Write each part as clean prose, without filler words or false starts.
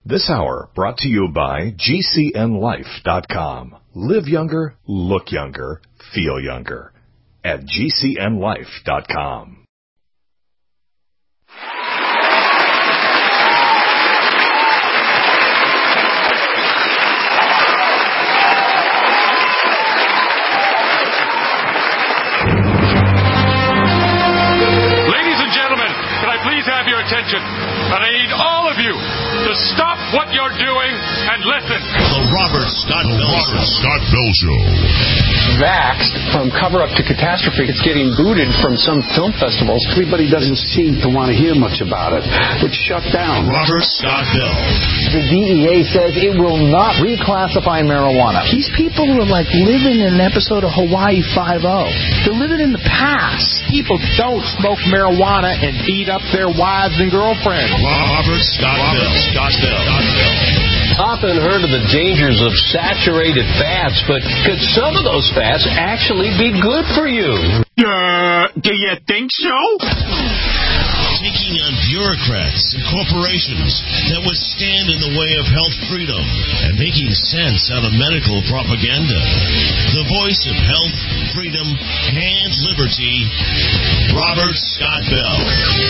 This hour brought to you by GCNLife.com. Live younger, look younger, feel younger at GCNLife.com. Attention, and I need all of you to stop what you're doing and listen. The Robert Scott Bell Show. Vaxxed from cover-up to catastrophe. It's getting booted from some film festivals. Everybody doesn't seem to want to hear much about it. It's shut down. Robert Scott Bell. The DEA says it will not reclassify marijuana. These people are like living in an episode of Hawaii Five-0. They're living in the past. People don't smoke marijuana and beat up their wives and girlfriends. Robert Scott Bell. Often heard of the dangers of saturated fats, but could some of those fats actually be good for you? Do you think so? Taking on bureaucrats and corporations that would stand in the way of health freedom and making sense out of medical propaganda. The voice of health, freedom, and liberty, Robert Scott Bell.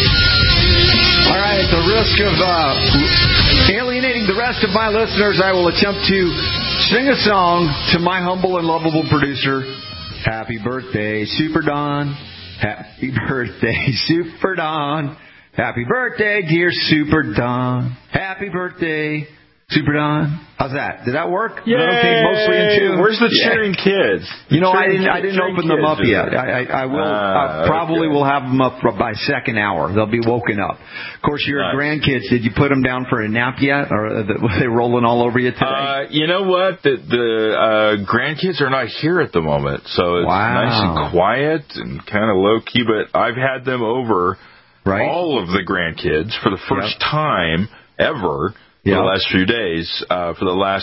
All right, at the risk of alienating the rest of my listeners, I will attempt to sing a song to my humble and lovable producer. Happy birthday, Super Don. Happy birthday, Super Don. Happy birthday, dear Super Don. Happy birthday, Super Don. How's that? Did that work? Yeah. Okay, mostly in tune. Where's the cheering kids? You know, I didn't open them up yet. I will probably will have them up by second hour. They'll be woken up. Of course, your grandkids. Did you put them down for a nap yet, or were they rolling all over you today? You know what? The grandkids are not here at the moment, so it's nice and quiet and kind of low key. But I've had them over, all of the grandkids for the first time ever. For the last few days, for the last,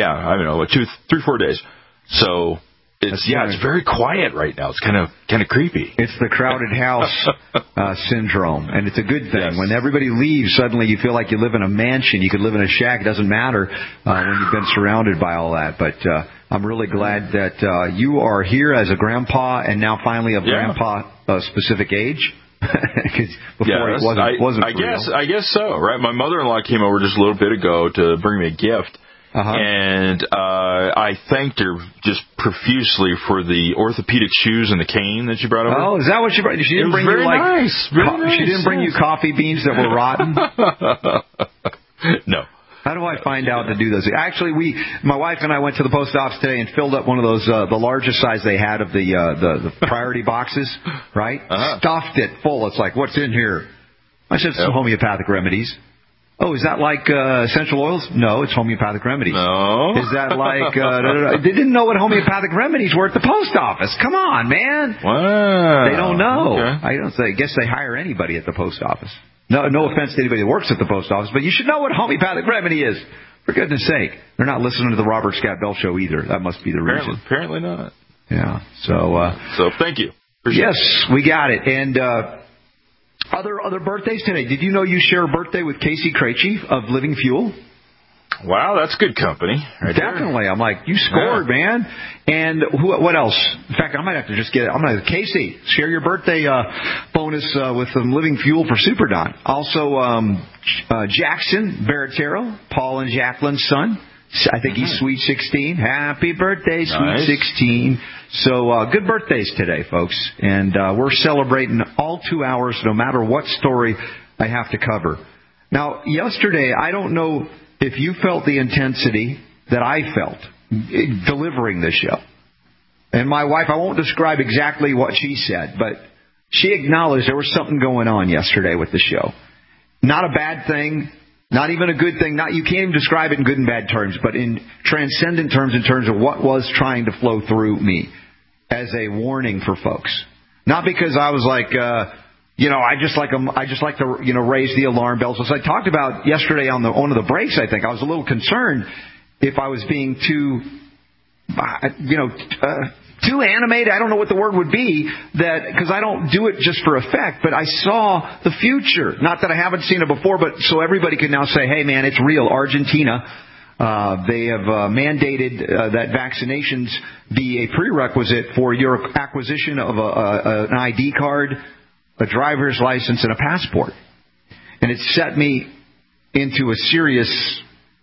3-4 days. So it's very quiet right now. It's kind of creepy. It's the crowded house syndrome, and it's a good thing. Yes. When everybody leaves, suddenly you feel like you live in a mansion. You could live in a shack. It doesn't matter when you've been surrounded by all that. But I'm really glad that you are here as a grandpa, and now finally of grandpa specific age. Because before it wasn't I guess so, right? My mother-in-law came over just a little bit ago to bring me a gift, and I thanked her just profusely for the orthopedic shoes and the cane that she brought over. Oh, is that what she brought? She didn't bring you nice. She didn't bring you coffee beans that were rotten. No. How do I find out to do those? Actually, my wife and I went to the post office today and filled up one of those, the largest size they had of the priority boxes, right? Stuffed it full. It's like, what's in here? I said, some homeopathic remedies. Oh, is that like essential oils? No, it's homeopathic remedies. No. Is that like... They didn't know what homeopathic remedies were at the post office. Come on, man. Wow. They don't know. Okay. I guess they hire anybody at the post office. No offense to anybody that works at the post office, but you should know what homeopathic remedy is. For goodness sake. They're not listening to the Robert Scott Bell Show either. That must be the reason. Apparently not. Yeah. So thank you. Yes, we got it. And other birthdays today. Did you know you share a birthday with Casey Krejci of Living Fuel? Wow, that's good company. Definitely. There. I'm like, you scored, man. And what else? In fact, I might have to just get it. I'm going to, Casey, share your birthday bonus with Living Fuel for Super Don. Also, Jackson Baratero, Paul and Jacqueline's son. I think he's Sweet 16. Happy birthday, Sweet 16. So good birthdays today, folks. And we're celebrating all 2 hours, no matter what story I have to cover. Now, yesterday, I don't know if you felt the intensity that I felt delivering this show. And my wife, I won't describe exactly what she said, but she acknowledged there was something going on yesterday with the show. Not a bad thing, not even a good thing. You can't even describe it in good and bad terms, but in transcendent terms, in terms of what was trying to flow through me as a warning for folks. Not because I was like... I just like to, raise the alarm bells. As I talked about yesterday on one of the breaks, I think I was a little concerned if I was being too too animated. I don't know what the word would be, that because I don't do it just for effect, but I saw the future. Not that I haven't seen it before, but so everybody can now say, hey, man, it's real. Argentina, they have mandated that vaccinations be a prerequisite for your acquisition of an ID card, a driver's license, and a passport. And it set me into a serious...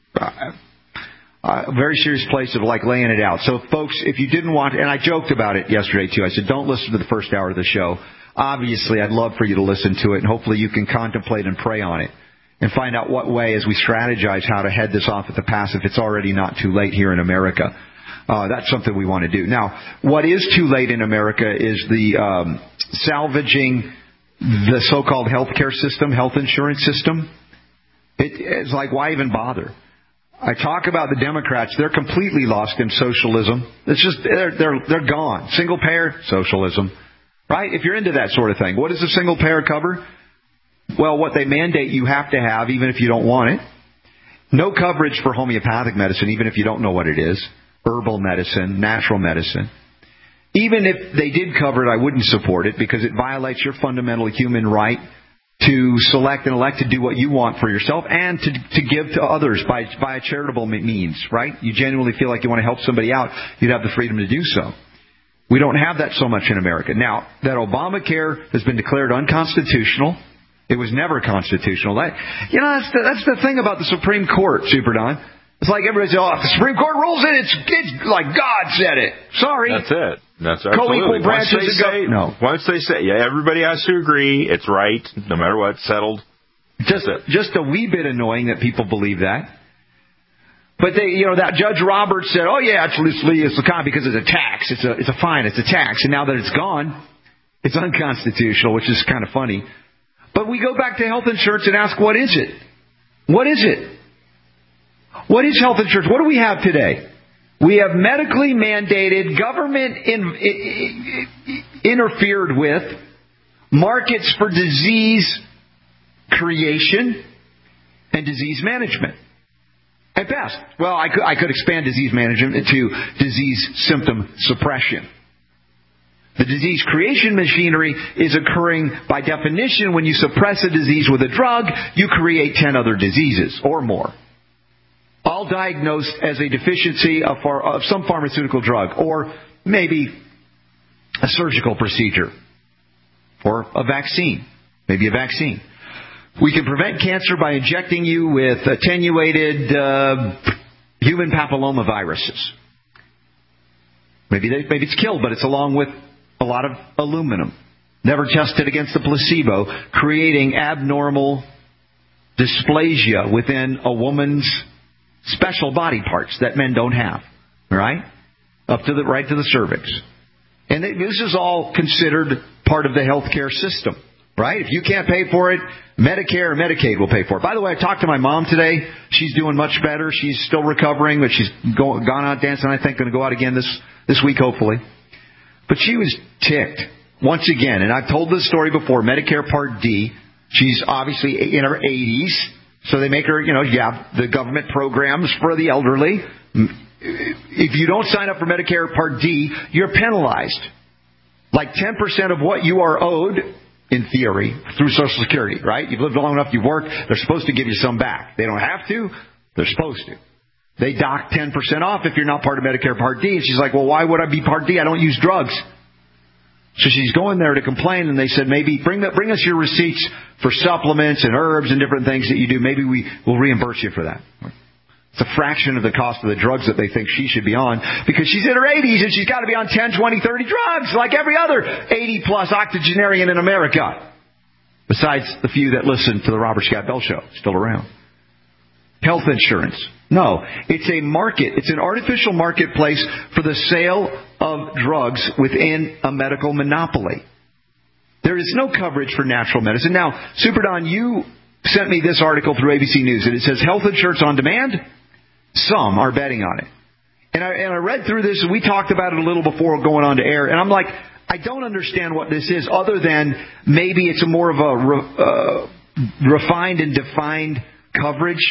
a very serious place of like laying it out. So, folks, if you didn't want, and I joked about it yesterday too. I said, don't listen to the first hour of the show. Obviously, I'd love for you to listen to it, and hopefully you can contemplate and pray on it and find out what way, as we strategize how to head this off at the pass, if it's already not too late here in America. That's something we want to do. Now, what is too late in America is the salvaging the so-called healthcare system, health insurance system. It's like, why even bother? I talk about the Democrats. They're completely lost in socialism. It's just, they're gone. Single payer, socialism. Right? If you're into that sort of thing. What does a single payer cover? Well, what they mandate you have to have, even if you don't want it. No coverage for homeopathic medicine, even if you don't know what it is. Herbal medicine, natural medicine. Even if they did cover it, I wouldn't support it because it violates your fundamental human right to select and elect to do what you want for yourself and to give to others by a charitable means, right? You genuinely feel like you want to help somebody out, you'd have the freedom to do so. We don't have that so much in America. Now, that Obamacare has been declared unconstitutional. It was never constitutional. That's the thing about the Supreme Court, Super Don. It's like everybody says, if the Supreme Court rules it, it's like God said it. Sorry. That's it. That's absolutely. Co-equal branches Once they say, yeah, everybody has to agree, it's right, no matter what, settled. Just a wee bit annoying that people believe that. But that Judge Roberts said, oh yeah, it's because it's a tax. It's a fine. It's a tax. And now that it's gone, it's unconstitutional, which is kind of funny. But we go back to health insurance and ask, what is it? What is it? What is health insurance? What do we have today? We have medically mandated, government interfered with markets for disease creation and disease management. At best. Well, I could expand disease management into disease symptom suppression. The disease creation machinery is occurring by definition when you suppress a disease with a drug, you create 10 other diseases or more. All diagnosed as a deficiency of some pharmaceutical drug, or maybe a surgical procedure, or a vaccine, maybe a vaccine. We can prevent cancer by injecting you with attenuated human papillomaviruses. Maybe it's killed, but it's along with a lot of aluminum. Never tested against the placebo, creating abnormal dysplasia within a woman's special body parts that men don't have, right? Right to the cervix. And this is all considered part of the healthcare system, right? If you can't pay for it, Medicare or Medicaid will pay for it. By the way, I talked to my mom today. She's doing much better. She's still recovering, but she's gone out dancing, I think, going to go out again this week, hopefully. But she was ticked once again. And I've told this story before. Medicare Part D. She's obviously in her 80s. So they make her, the government programs for the elderly. If you don't sign up for Medicare Part D, you're penalized. Like 10% of what you are owed, in theory, through Social Security, right? You've lived long enough, you've worked, they're supposed to give you some back. They don't have to, they're supposed to. They dock 10% off if you're not part of Medicare Part D. And she's like, well, why would I be Part D? I don't use drugs. So she's going there to complain, and they said, maybe bring us your receipts for supplements and herbs and different things that you do. Maybe we'll reimburse you for that. It's a fraction of the cost of the drugs that they think she should be on, because she's in her 80s and she's got to be on 10, 20, 30 drugs like every other 80-plus octogenarian in America. Besides the few that listen to the Robert Scott Bell Show, still around. Health insurance. No, it's a market. It's an artificial marketplace for the sale of drugs within a medical monopoly. There is no coverage for natural medicine. Now, Super Don, you sent me this article through ABC News, and it says health insurance on demand. Some are betting on it. And I read through this, and we talked about it a little before going on to air, and I'm like, I don't understand what this is, other than maybe it's a more of a refined and defined coverage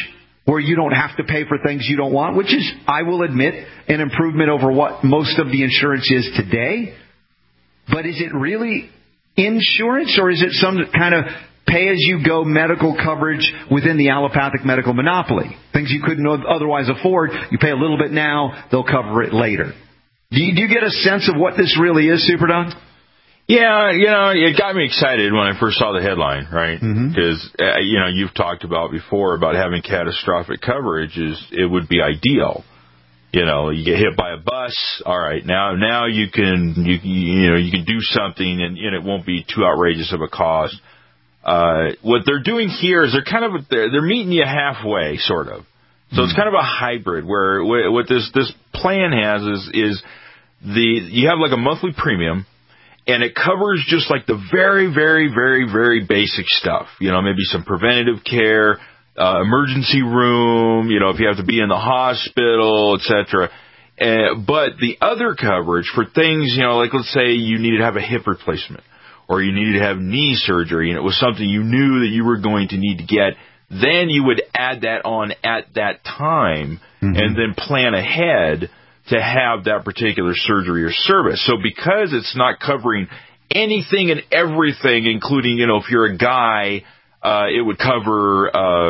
where you don't have to pay for things you don't want, which is, I will admit, an improvement over what most of the insurance is today. But is it really insurance, or is it some kind of pay-as-you-go medical coverage within the allopathic medical monopoly? Things you couldn't otherwise afford, you pay a little bit now, they'll cover it later. Do you get a sense of what this really is, Super Don? Yeah, it got me excited when I first saw the headline, right? Because, you've talked about before about having catastrophic coverage it would be ideal. You get hit by a bus. All right, now you can do something and it won't be too outrageous of a cost. What they're doing here is they're meeting you halfway, sort of. So it's kind of a hybrid where what this plan has is you have like a monthly premium, and it covers just like the very, very, very, very basic stuff. Maybe some preventative care, emergency room, if you have to be in the hospital, etc. But the other coverage for things, like let's say you needed to have a hip replacement or you needed to have knee surgery and it was something you knew that you were going to need to get, then you would add that on at that time and then plan ahead to have that particular surgery or service. So because it's not covering anything and everything, including, if you're a guy, it would cover,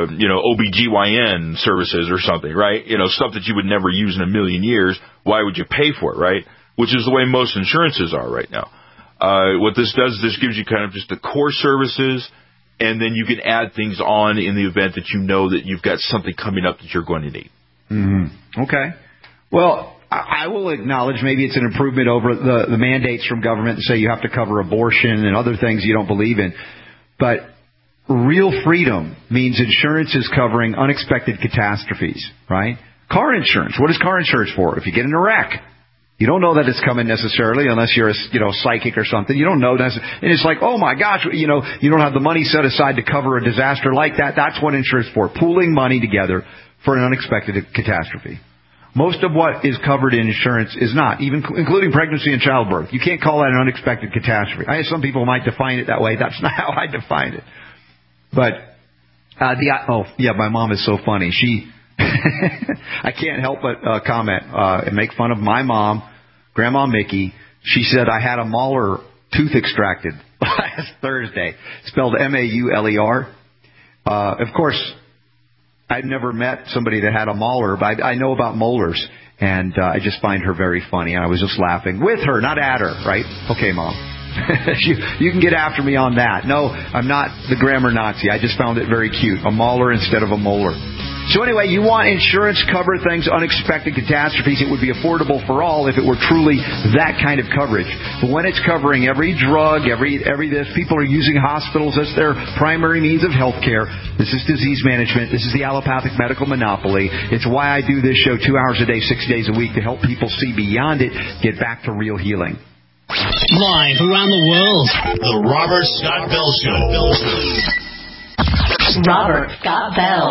OBGYN services or something, right? Stuff that you would never use in a million years. Why would you pay for it, right? Which is the way most insurances are right now. What this does is this gives you kind of just the core services, and then you can add things on in the event that that you've got something coming up that you're going to need. Okay. Well, I will acknowledge maybe it's an improvement over the mandates from government that say you have to cover abortion and other things you don't believe in. But real freedom means insurance is covering unexpected catastrophes, right? Car insurance. What is car insurance for? If you get in a wreck, you don't know that it's coming necessarily unless you're a psychic or something. You don't know that. And it's like, oh my gosh, you don't have the money set aside to cover a disaster like that. That's what insurance is for. Pooling money together for an unexpected catastrophe. Most of what is covered in insurance is not, even including pregnancy and childbirth. You can't call that an unexpected catastrophe. Some people might define it that way. That's not how I define it. But my mom is so funny. She, I can't help but comment and make fun of my mom, Grandma Mickey. She said I had a molar tooth extracted last Thursday, spelled Mauler. Of course, I've never met somebody that had a molar, but I know about molars, and I just find her very funny. And I was just laughing with her, not at her, right? Okay, Mom. You can get after me on that. No, I'm not the grammar Nazi. I just found it very cute. A molar instead of a molar. So anyway, you want insurance cover things, unexpected catastrophes. It would be affordable for all if it were truly that kind of coverage. But when it's covering every drug, every this, people are using hospitals as their primary means of health care. This is disease management. This is the allopathic medical monopoly. It's why I do this show 2 hours a day, 6 days a week to help people see beyond it, get back to real healing. Live around the world, The Robert Scott Bell Show. Robert Scott Bell.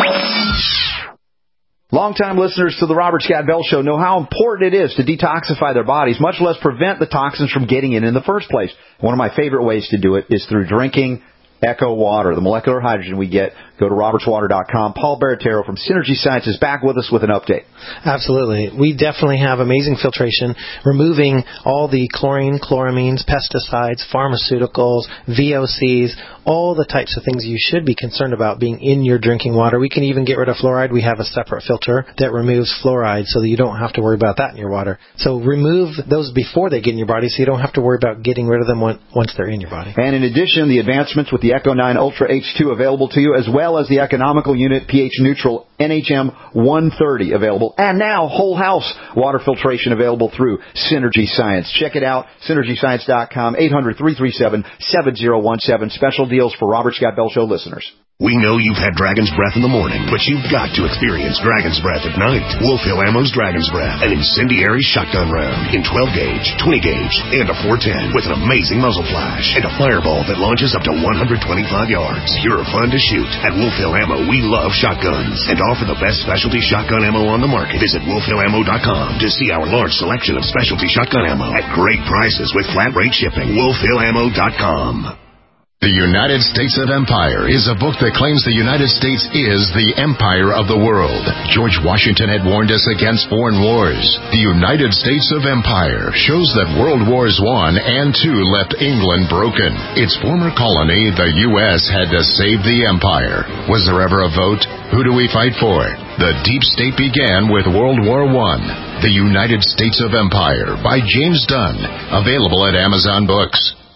Longtime listeners to the Robert Scott Bell Show know how important it is to detoxify their bodies, much less prevent the toxins from getting in the first place. One of my favorite ways to do it is through drinking Echo Water, the molecular hydrogen we get. Go to robertswater.com. Paul Baratero from Synergy Science is back with us with an update. Absolutely. We definitely have amazing filtration, removing all the chlorine, chloramines, pesticides, pharmaceuticals, VOCs, all the types of things you should be concerned about being in your drinking water. We can even get rid of fluoride. We have a separate filter that removes fluoride so that you don't have to worry about that in your water. So remove those before they get in your body so you don't have to worry about getting rid of them once they're in your body. And in addition, the advancements with the Echo 9 Ultra H2 available to you, as well as the economical unit pH neutral NHM 130 available. And now whole house water filtration available through Synergy Science. Check it out, synergyscience.com, 800-337-7017. Special deals for Robert Scott Bell Show listeners. We know you've had Dragon's Breath in the morning, but you've got to experience Dragon's Breath at night. Wolf Hill Ammo's Dragon's Breath, an incendiary shotgun round in 12 gauge, 20 gauge, and a 410 with an amazing muzzle flash and a fireball that launches up to 125 yards. Pure fun to shoot. At Wolf Hill Ammo, we love shotguns and offer the best specialty shotgun ammo on the market. Visit wolfhillammo.com to see our large selection of specialty shotgun ammo at great prices with flat rate shipping. wolfhillammo.com. The United States of Empire is a book that claims the United States is the empire of the world. George Washington had warned us against foreign wars. The United States of Empire shows that World Wars I and II left England broken. Its former colony, the U.S., had to save the empire. Was there ever a vote? Who do we fight for? The deep state began with World War I. The United States of Empire by James Dunn. Available at Amazon Books.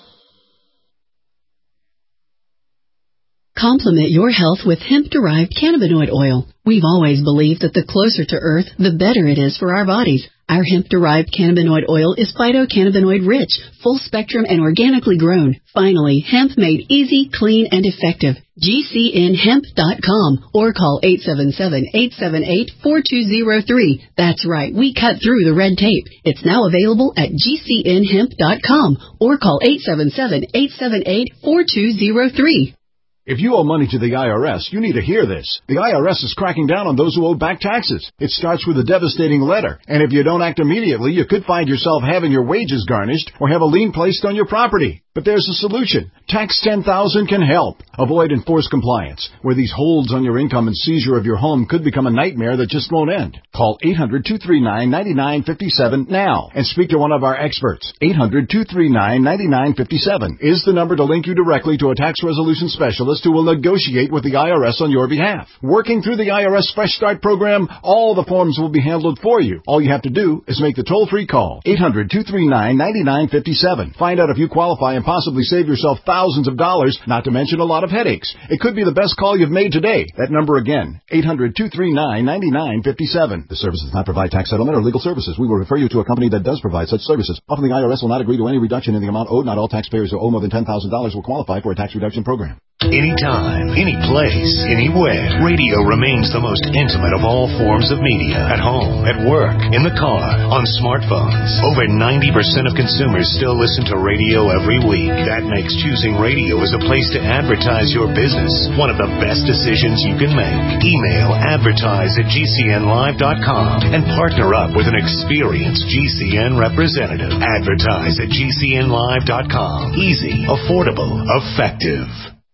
Complement your health with hemp-derived cannabinoid oil. We've always believed that the closer to Earth, the better it is for our bodies. Our hemp-derived cannabinoid oil is phytocannabinoid-rich, full-spectrum, and organically grown. Finally, hemp made easy, clean, and effective. GCNhemp.com or call 877-878-4203. That's right, we cut through the red tape. It's now available at GCNhemp.com or call 877-878-4203. If you owe money to the IRS, you need to hear this. The IRS is cracking down on those who owe back taxes. It starts with a devastating letter, and if you don't act immediately, you could find yourself having your wages garnished or have a lien placed on your property. But there's a solution. Tax 10,000 can help. Avoid enforced compliance, where these holds on your income and seizure of your home could become a nightmare that just won't end. Call 800-239-9957 now and speak to one of our experts. 800-239-9957 is the number to link you directly to a tax resolution specialist who will negotiate with the IRS on your behalf. Working through the IRS Fresh Start program, all the forms will be handled for you. All you have to do is make the toll-free call. 800-239-9957. Find out if you qualify and possibly save yourself thousands of dollars, not to mention a lot of headaches. It could be the best call you've made today. That number again, 800-239-9957. The service does not provide tax settlement or legal services. We will refer you to a company that does provide such services. Often the IRS will not agree to any reduction in the amount owed. Not all taxpayers who owe more than $10,000 will qualify for a tax reduction program. Anytime, any place, anywhere, radio remains the most intimate of all forms of media. At home, at work, in the car, on smartphones. Over 90% of consumers still listen to radio every week. That makes choosing radio as a place to advertise your business one of the best decisions you can make. Email advertise@gcnlive.com and partner up with an experienced GCN representative. Advertise at gcnlive.com. Easy, affordable, effective.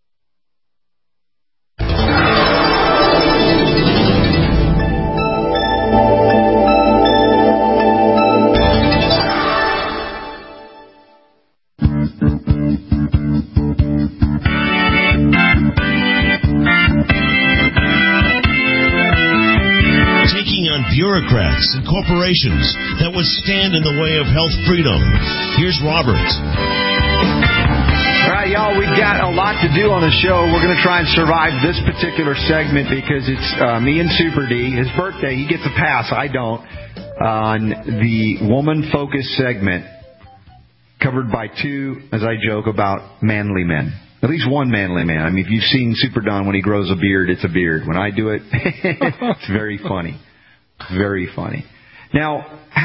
Bureaucrats and corporations that would stand in the way of health freedom. Here's Robert. All right, y'all, we've got a lot to do on the show. We're going to try and survive this particular segment because it's me and Super D. His birthday, he gets a pass. I don't. On the woman-focused segment, covered by two, as I joke, about manly men. At least one manly man. I mean, if you've seen Super Don when he grows a beard, it's a beard. When I do it, it's very funny. Very funny. Now,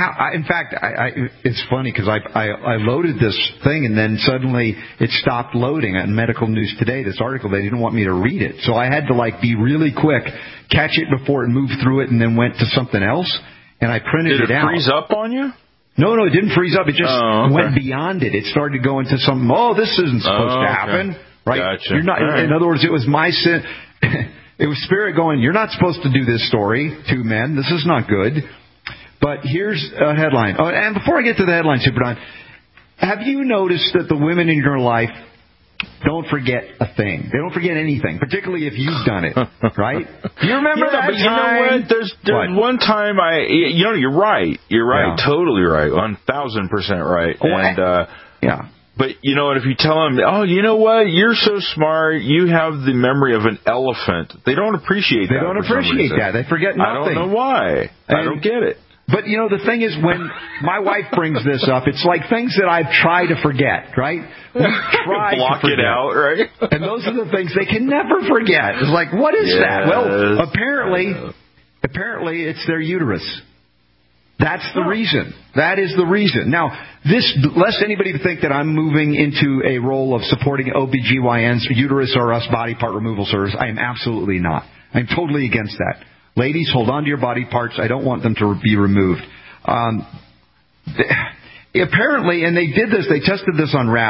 it's funny because I loaded this thing and then suddenly it stopped loading on Medical News Today. This article, they didn't want me to read it, so I had to be really quick, catch it before it moved through it, and then went to something else. And I printed it out. Did it freeze up on you? No, it didn't freeze up. It just went beyond it. It started going to something. Oh, this isn't supposed to happen, right? Gotcha. You're not. Right. In other words, it was my sin. It was Spirit going, you're not supposed to do this story, two men. This is not good. But here's a headline. Oh, and before I get to the headline, Super Don, have you noticed that the women in your life don't forget a thing? They don't forget anything, particularly if you've done it, right? You remember that time? You know what? There's one time you're right. You're right. Yeah. Totally right. 1,000% right. And, yeah. But, if you tell them, oh, you know what, you're so smart, you have the memory of an elephant, they don't appreciate that. They don't appreciate that. They forget nothing. I don't know why. I don't get it. But, the thing is, when my wife brings this up, it's like things that I've tried to forget, right? We try block to forget. It out, right? And those are the things they can never forget. It's like, what is that? Well, apparently it's their uterus. That's the reason. That is the reason. Now, lest anybody think that I'm moving into a role of supporting OBGYN's uterus or us body part removal service, I am absolutely not. I'm totally against that. Ladies, hold on to your body parts. I don't want them to be removed. Apparently, and they tested this on rats.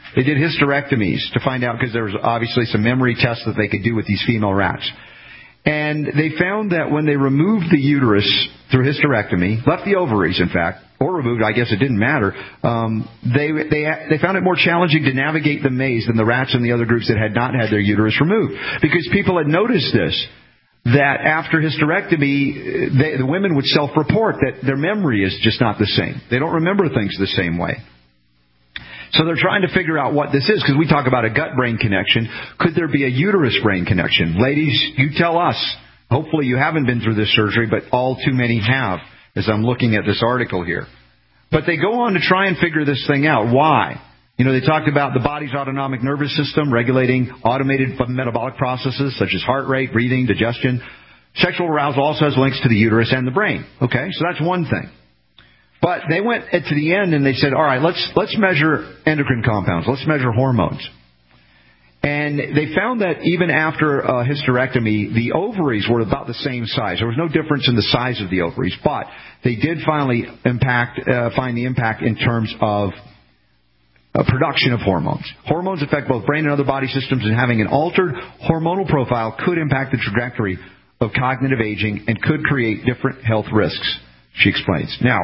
They did hysterectomies to find out, because there was obviously some memory tests that they could do with these female rats. And they found that when they removed the uterus through hysterectomy, left the ovaries, in fact, or removed, I guess it didn't matter, they found it more challenging to navigate the maze than the rats in the other groups that had not had their uterus removed. Because people had noticed this, that after hysterectomy, the women would self-report that their memory is just not the same. They don't remember things the same way. So they're trying to figure out what this is, because we talk about a gut-brain connection. Could there be a uterus-brain connection? Ladies, you tell us. Hopefully you haven't been through this surgery, but all too many have, as I'm looking at this article here. But they go on to try and figure this thing out. Why? You know, they talked about the body's autonomic nervous system regulating automated metabolic processes such as heart rate, breathing, digestion. Sexual arousal also has links to the uterus and the brain. Okay, so that's one thing. But they went to the end and they said, all right, let's measure endocrine compounds. Let's measure hormones. And they found that even after hysterectomy, the ovaries were about the same size. There was no difference in the size of the ovaries, but they did finally find the impact in terms of production of hormones. Hormones affect both brain and other body systems, and having an altered hormonal profile could impact the trajectory of cognitive aging and could create different health risks, she explains. Now,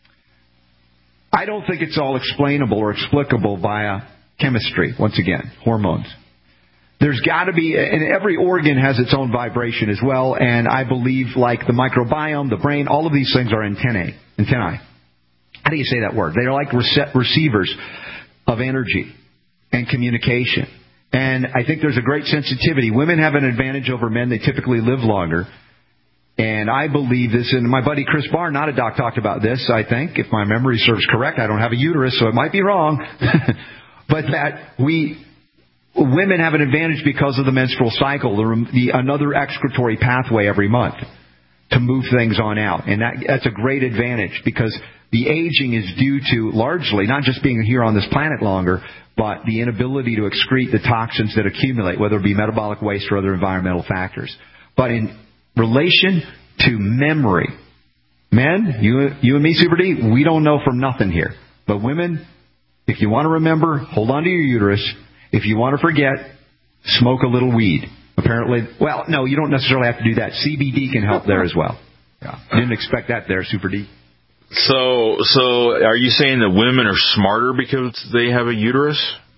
I don't think it's all explainable or explicable via chemistry, once again, hormones. There's got to be, and every organ has its own vibration as well, and I believe like the microbiome, the brain, all of these things are antennae. How do you say that word? They are like receivers of energy and communication. And I think there's a great sensitivity. Women have an advantage over men. They typically live longer. And I believe this, and my buddy Chris Barr, not a doc, talked about this, I think, if my memory serves correct. I don't have a uterus, so it might be wrong. But that women have an advantage because of the menstrual cycle, another excretory pathway every month to move things on out. And that's a great advantage, because the aging is due to largely not just being here on this planet longer, but the inability to excrete the toxins that accumulate, whether it be metabolic waste or other environmental factors. But in relation to memory, men, you and me, Super D, we don't know from nothing here. But women, if you want to remember, hold on to your uterus. If you want to forget, smoke a little weed. Apparently, well, no, you don't necessarily have to do that. CBD can help there as well. Yeah, didn't expect that there, Super D. So are you saying that women are smarter because they have a uterus?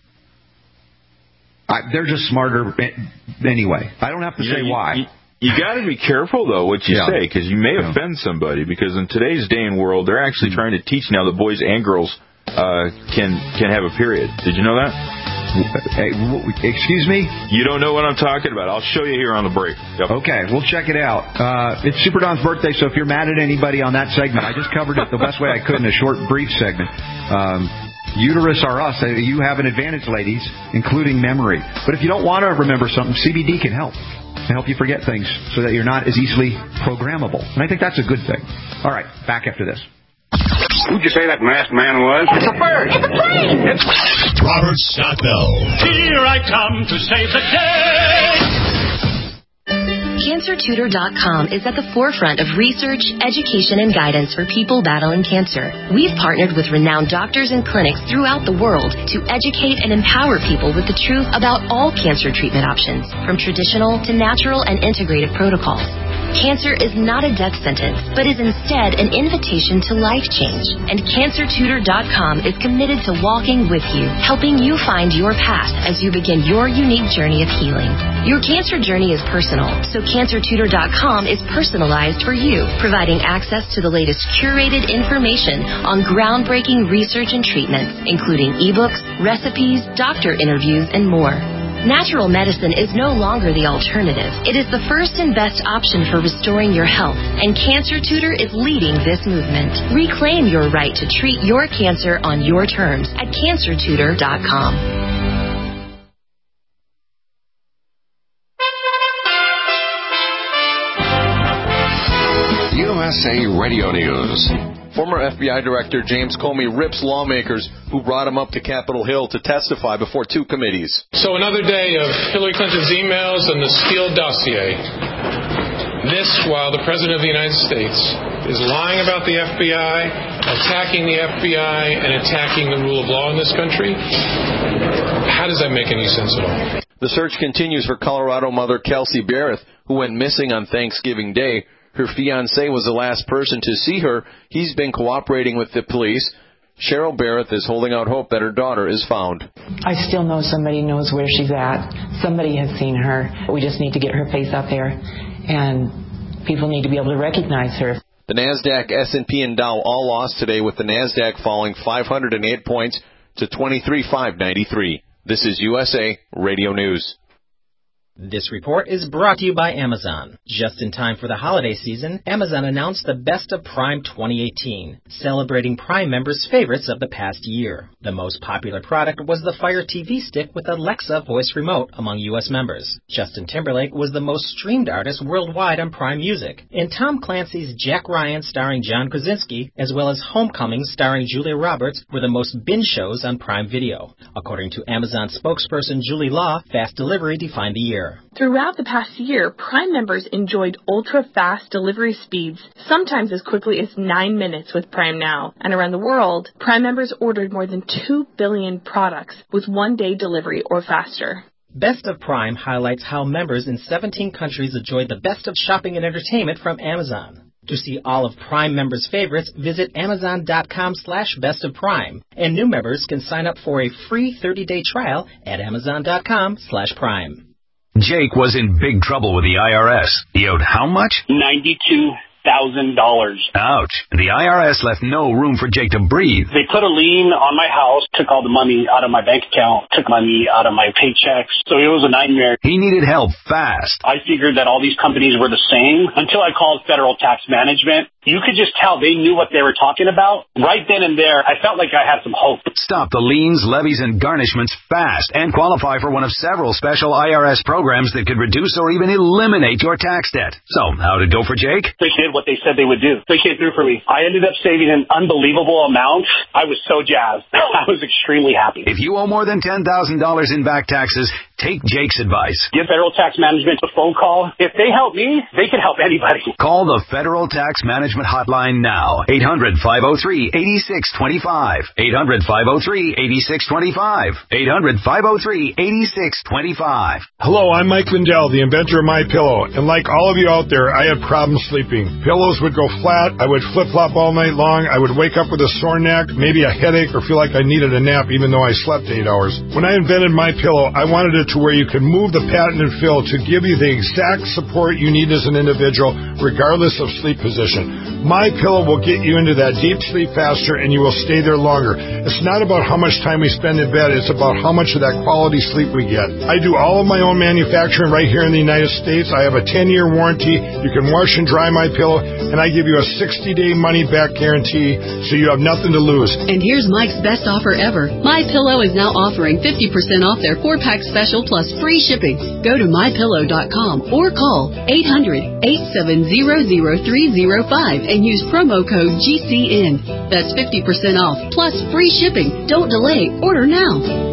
They're just smarter anyway. I don't have to say why. You got to be careful, though, what you say, because you may offend somebody. Because in today's day and world, they're actually trying to teach now that boys and girls can have a period. Did you know that? Excuse me? You don't know what I'm talking about. I'll show you here on the break. Yep. Okay, we'll check it out. It's Super Don's birthday, so if you're mad at anybody on that segment, I just covered it the best way I could in a short, brief segment. Uterus are us. You have an advantage, ladies, including memory. But if you don't want to remember something, CBD can help. To help you forget things so that you're not as easily programmable. And I think that's a good thing. All right, back after this. Who'd you say that masked man was? It's a bird. It's a plane. Robert Scott Bell. Here I come to save the day. CancerTutor.com is at the forefront of research, education, and guidance for people battling cancer. We've partnered with renowned doctors and clinics throughout the world to educate and empower people with the truth about all cancer treatment options, from traditional to natural and integrated protocols. Cancer is not a death sentence, but is instead an invitation to life change. And CancerTutor.com is committed to walking with you, helping you find your path as you begin your unique journey of healing. Your cancer journey is personal, so CancerTutor.com is personalized for you, providing access to the latest curated information on groundbreaking research and treatments, including ebooks, recipes, doctor interviews, and more. Natural medicine is no longer the alternative. It is the first and best option for restoring your health, and Cancer Tutor is leading this movement. Reclaim your right to treat your cancer on your terms at CancerTutor.com. USA Radio News. Former FBI Director James Comey rips lawmakers who brought him up to Capitol Hill to testify before two committees. So another day of Hillary Clinton's emails and the Steele dossier. This while the President of the United States is lying about the FBI, attacking the FBI, and attacking the rule of law in this country. How does that make any sense at all? The search continues for Colorado mother Kelsey Barrett, who went missing on Thanksgiving Day. Her fiancé was the last person to see her. He's been cooperating with the police. Cheryl Barrett is holding out hope that her daughter is found. I still know somebody knows where she's at. Somebody has seen her. We just need to get her face out there, and people need to be able to recognize her. The NASDAQ, S&P, and Dow all lost today, with the NASDAQ falling 508 points to 23,593. This is USA Radio News. This report is brought to you by Amazon. Just in time for the holiday season, Amazon announced the Best of Prime 2018, celebrating Prime members' favorites of the past year. The most popular product was the Fire TV stick with Alexa voice remote among U.S. members. Justin Timberlake was the most streamed artist worldwide on Prime Music, and Tom Clancy's Jack Ryan starring John Krasinski, as well as Homecoming starring Julia Roberts, were the most binge shows on Prime Video. According to Amazon spokesperson Julie Law, fast delivery defined the year. Throughout the past year, Prime members enjoyed ultra-fast delivery speeds, sometimes as quickly as 9 minutes with Prime Now. And around the world, Prime members ordered more than 2 billion products with one-day delivery or faster. Best of Prime highlights how members in 17 countries enjoyed the best of shopping and entertainment from Amazon. To see all of Prime members' favorites, visit Amazon.com/bestofprime. And new members can sign up for a free 30-day trial at Amazon.com/Prime. Jake was in big trouble with the IRS. He owed how much? $92,000. Ouch. The IRS left no room for Jake to breathe. They put a lien on my house, took all the money out of my bank account, took money out of my paychecks. So it was a nightmare. He needed help fast. I figured that all these companies were the same until I called Federal Tax Management. You could just tell they knew what they were talking about. Right then and there, I felt like I had some hope. Stop the liens, levies, and garnishments fast and qualify for one of several special IRS programs that could reduce or even eliminate your tax debt. So, how'd it go for Jake? They did what they said they would do. They came through for me. I ended up saving an unbelievable amount. I was so jazzed. I was extremely happy. If you owe more than $10,000 in back taxes, take Jake's advice. Give Federal Tax Management a phone call. If they help me, they can help anybody. Call the Federal Tax Management hotline now. 800-503-8625. 800-503-8625. 800-503-8625. Hello, I'm Mike Lindell, the inventor of MyPillow. And like all of you out there, I had problems sleeping. Pillows would go flat. I would flip-flop all night long. I would wake up with a sore neck, maybe a headache, or feel like I needed a nap even though I slept 8 hours. When I invented MyPillow, I wanted it to where you could move the patented fill to give you the exact support you need as an individual, regardless of sleep position. MyPillow will get you into that deep sleep faster, and you will stay there longer. It's not about how much time we spend in bed. It's about how much of that quality sleep we get. I do all of my own manufacturing right here in the United States. I have a 10-year warranty. You can wash and dry MyPillow, and I give you a 60-day money-back guarantee, so you have nothing to lose. And here's Mike's best offer ever. MyPillow is now offering 50% off their 4-pack special plus free shipping. Go to MyPillow.com or call 800-870-0305 and use promo code GCN. That's 50% off plus free shipping. Don't delay. Order now.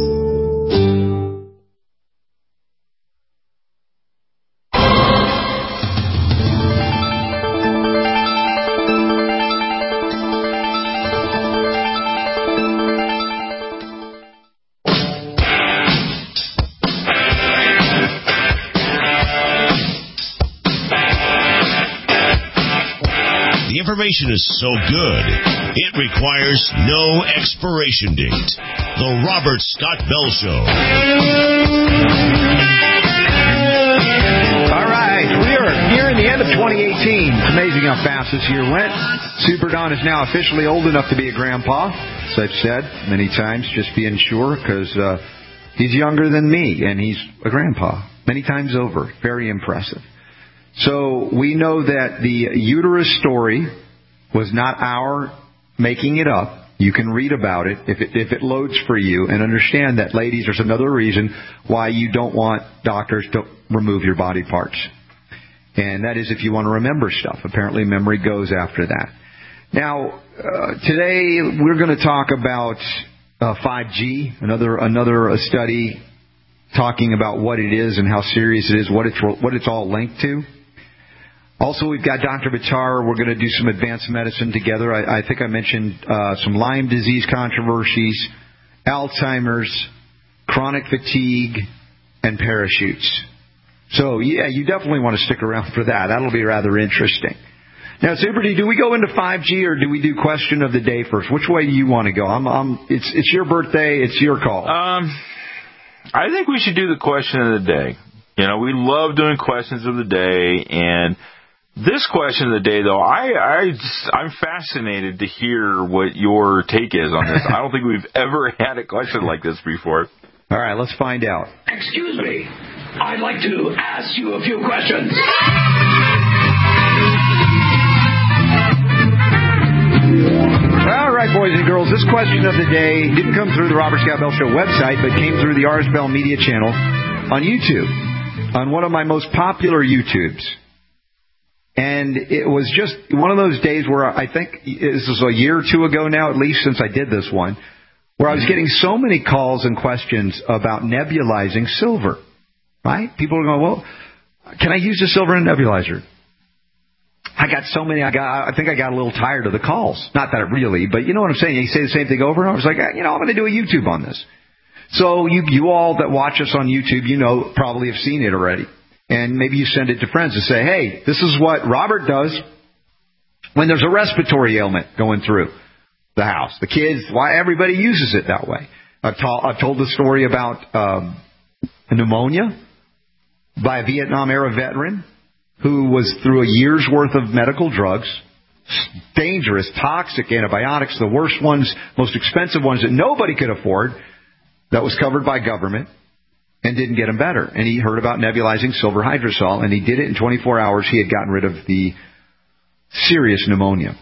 Information is so good, it requires no expiration date. The Robert Scott Bell Show. All right, we are nearing the end of 2018. It's amazing how fast this year went. Super Don is now officially old enough to be a grandpa, as I've said many times, just being sure, because he's younger than me, and he's a grandpa many times over. Very impressive. So we know that the uterus story was not our making it up. You can read about it if it loads for you, and understand that, ladies, there's another reason why you don't want doctors to remove your body parts. And that is if you want to remember stuff. Apparently memory goes after that. Now, today we're going to talk about 5G, another study talking about what it is and how serious it is, what it's all linked to. Also, we've got Dr. Buttar. We're going to do some advanced medicine together. I think I mentioned some Lyme disease controversies, Alzheimer's, chronic fatigue, and parachutes. So, yeah, you definitely want to stick around for that. That'll be rather interesting. Now, Super D, do we go into 5G or do we do question of the day first? Which way do you want to go? It's your birthday. It's your call. I think we should do the question of the day. You know, we love doing questions of the day, and this question of the day, though, I'm fascinated to hear what your take is on this. I don't think we've ever had a question like this before. All right, let's find out. Excuse me. I'd like to ask you a few questions. All right, boys and girls, this question of the day didn't come through the Robert Scott Bell Show website, but came through the RS Bell Media channel on YouTube, on one of my most popular YouTubes. And it was just one of those days where I think this is a year or two ago now, at least since I did this one, where I was getting so many calls and questions about nebulizing silver. Right? People are going, well, can I use the silver in a nebulizer? I got so many. I think I got a little tired of the calls. Not that it really, but you know what I'm saying. You say the same thing over and over. I was like, I'm going to do a YouTube on this. So you all that watch us on YouTube, probably have seen it already. And maybe you send it to friends and say, hey, this is what Robert does when there's a respiratory ailment going through the house. The kids, why everybody uses it that way. I've told the story about pneumonia by a Vietnam-era veteran who was through a year's worth of medical drugs, dangerous, toxic antibiotics, the worst ones, most expensive ones that nobody could afford, that was covered by government, and didn't get him better. And he heard about nebulizing silver hydrosol, and he did it in 24 hours. He had gotten rid of the serious pneumonia.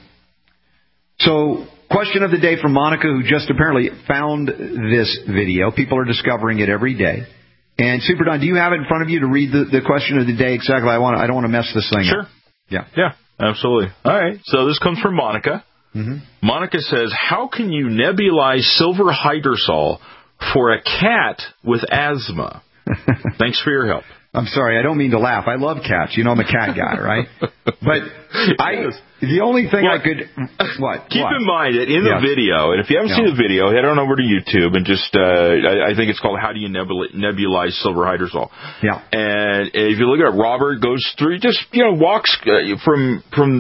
So, question of the day from Monica, who just apparently found this video. People are discovering it every day. And Super Don, do you have it in front of you to read the question of the day exactly? I don't want to mess this thing up. Sure. Yeah, absolutely. All right. So this comes from Monica. Mm-hmm. Monica says, how can you nebulize silver hydrosol for a cat with asthma? Thanks for your help. I'm sorry, I don't mean to laugh. I love cats. I'm a cat guy, right? But the only thing I could... What? Keep in mind that in the video, and if you haven't seen the video, head on over to YouTube and just... I think it's called How Do You Nebulize Silver Hydrosol? Yeah. And if you look at it, Robert goes through, just, walks from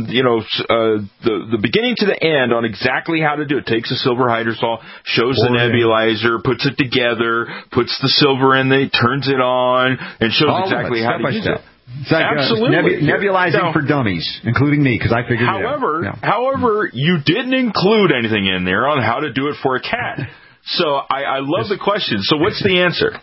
the beginning to the end on exactly how to do it. Takes the silver hydrosol, shows the nebulizer, puts it together, puts the silver in there, turns it on, and shows exactly how to use it. It's like absolutely. Nebulizing for dummies, including me, because I figured it out. However, you didn't include anything in there on how to do it for a cat. So I love the question. So what's the answer?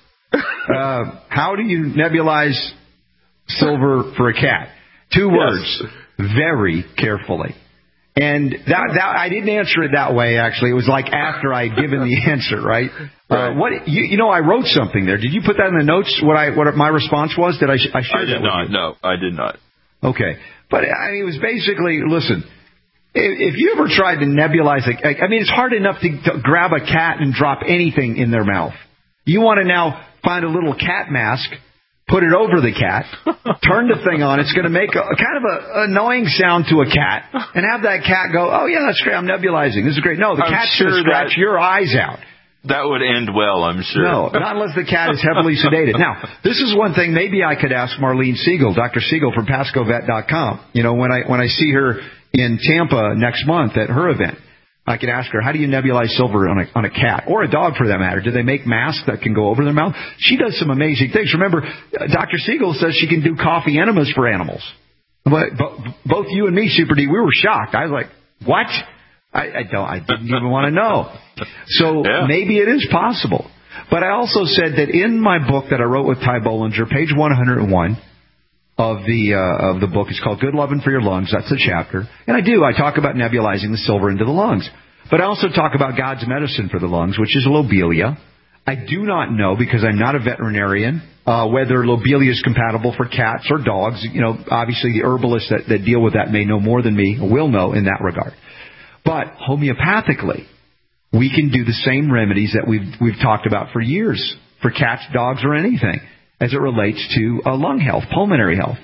How do you nebulize silver for a cat? 2 words. Very carefully. And that I didn't answer it that way, actually. It was like after I had given the answer, right? Right. I wrote something there. Did you put that in the notes, what my response was? Did I share that with you? No, I did not. Okay. But, it was basically, listen, if you ever tried to nebulize, it's hard enough to grab a cat and drop anything in their mouth. You want to now find a little cat mask, put it over the cat, turn the thing on. It's going to make a kind of an annoying sound to a cat, and have that cat go, oh, yeah, that's great, I'm nebulizing. This is great. No, the cat's going to scratch your eyes out. That would end well, I'm sure. No, not unless the cat is heavily sedated. Now, this is one thing maybe I could ask Marlene Siegel, Dr. Siegel from PascoVet.com. When I see her in Tampa next month at her event, I could ask her, how do you nebulize silver on a cat, or a dog for that matter? Do they make masks that can go over their mouth? She does some amazing things. Remember, Dr. Siegel says she can do coffee enemas for animals. But both you and me, Super D, we were shocked. I was like, what? I didn't even want to know. So maybe it is possible. But I also said that in my book that I wrote with Ty Bollinger, page 101 of the book, it's called Good Lovin' for Your Lungs. That's the chapter. And I talk about nebulizing the silver into the lungs. But I also talk about God's medicine for the lungs, which is lobelia. I do not know, because I'm not a veterinarian, whether lobelia is compatible for cats or dogs. Obviously the herbalists that deal with that may know more than me, will know in that regard. But homeopathically, we can do the same remedies that we've talked about for years for cats, dogs, or anything as it relates to lung health, pulmonary health.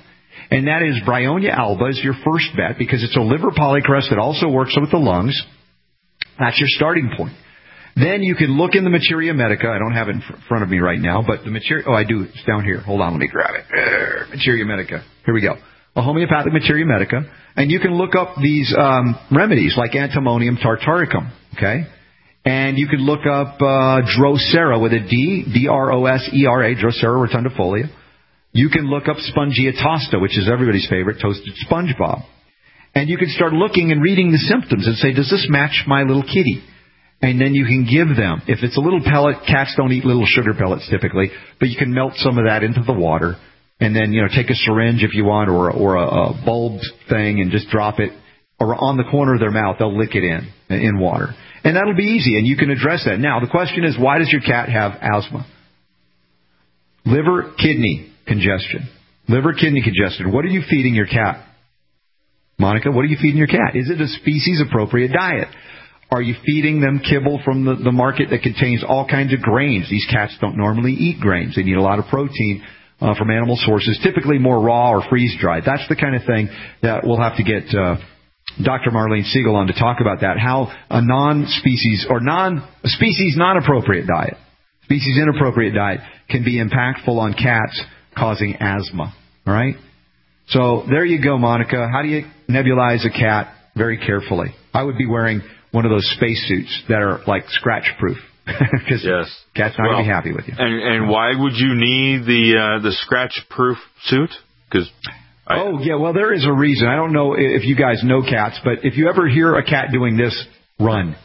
And that is Bryonia alba is your first bet because it's a liver polycrest that also works with the lungs. That's your starting point. Then you can look in the Materia Medica. I don't have it in front of me right now, but the Materia... Oh, I do. It's down here. Hold on. Let me grab it. Materia Medica. Here we go. A homeopathic Materia Medica. And you can look up these remedies like Antimonium tartaricum. Okay? And you can look up Drosera with a D, D-R-O-S-E-R-A, Drosera rotundifolia. You can look up Spongia tosta, which is everybody's favorite, toasted SpongeBob. And you can start looking and reading the symptoms and say, does this match my little kitty? And then you can give them. If it's a little pellet, cats don't eat little sugar pellets typically, but you can melt some of that into the water. And then, take a syringe if you want or a bulb thing and just drop it or on the corner of their mouth. They'll lick it in water. And that'll be easy, and you can address that. Now, the question is, why does your cat have asthma? Liver, kidney congestion. Liver, kidney congestion. What are you feeding your cat? Monica, what are you feeding your cat? Is it a species-appropriate diet? Are you feeding them kibble from the market that contains all kinds of grains? These cats don't normally eat grains. They need a lot of protein from animal sources, typically more raw or freeze-dried. That's the kind of thing that we'll have to get Dr. Marlene Siegel on to talk about that, how a non-species or species non-appropriate diet, species inappropriate diet can be impactful on cats causing asthma. All right? So there you go, Monica. How do you nebulize a cat? Very carefully. I would be wearing one of those spacesuits that are like scratch-proof. Because cats not going to be happy with you. And why would you need the scratch-proof suit? Because well, there is a reason. I don't know if you guys know cats, but if you ever hear a cat doing this, run.